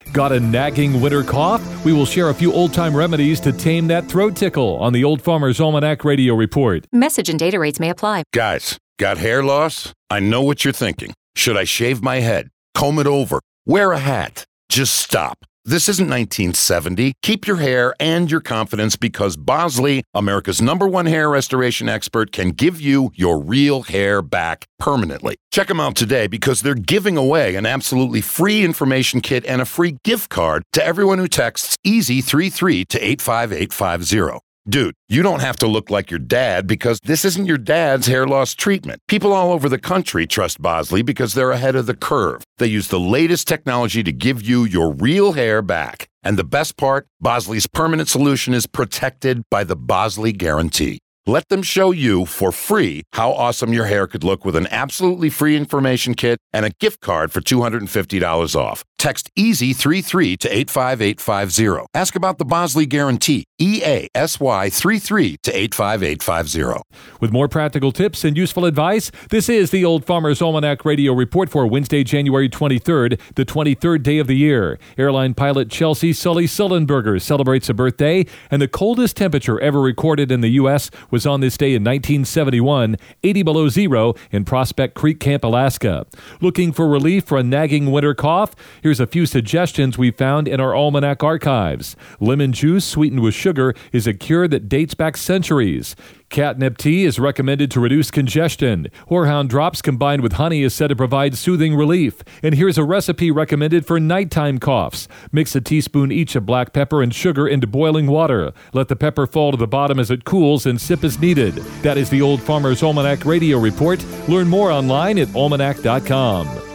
Got a nagging winter cough? We will share a few old-time remedies to tame that throat tickle on the Old Farmer's Almanac Radio Report. Message and data rates may apply. Guys, got hair loss? I know what you're thinking. Should I shave my head? Comb it over? Wear a hat? Just stop. This isn't 1970. Keep your hair and your confidence because Bosley, America's #1 hair restoration expert, can give you your real hair back permanently. Check them out today because they're giving away an absolutely free information kit and a free gift card to everyone who texts EASY33 to 85850. Dude, you don't have to look like your dad because this isn't your dad's hair loss treatment. People all over the country trust Bosley because they're ahead of the curve. They use the latest technology to give you your real hair back. And the best part, Bosley's permanent solution is protected by the Bosley Guarantee. Let them show you for free how awesome your hair could look with an absolutely free information kit and a gift card for $250 off. Text EASY33 to 85850. Ask about the Bosley Guarantee. EASY33 to 85850. With more practical tips and useful advice, this is the Old Farmer's Almanac Radio Report for Wednesday, January 23rd, the 23rd day of the year. Airline pilot Chelsea Sully Sullenberger celebrates a birthday, and the coldest temperature ever recorded in the U.S. was on this day in 1971, 80 below zero in Prospect Creek Camp, Alaska. Looking for relief for a nagging winter cough? Here's a few suggestions we found in our almanac archives. Lemon juice sweetened with sugar is a cure that dates back centuries. Catnip tea is recommended to reduce congestion. Horehound drops combined with honey is said to provide soothing relief. And here's a recipe recommended for nighttime coughs. Mix a teaspoon each of black pepper and sugar into boiling water. Let the pepper fall to the bottom as it cools and sip as needed. That is the Old Farmer's Almanac Radio Report. Learn more online at almanac.com.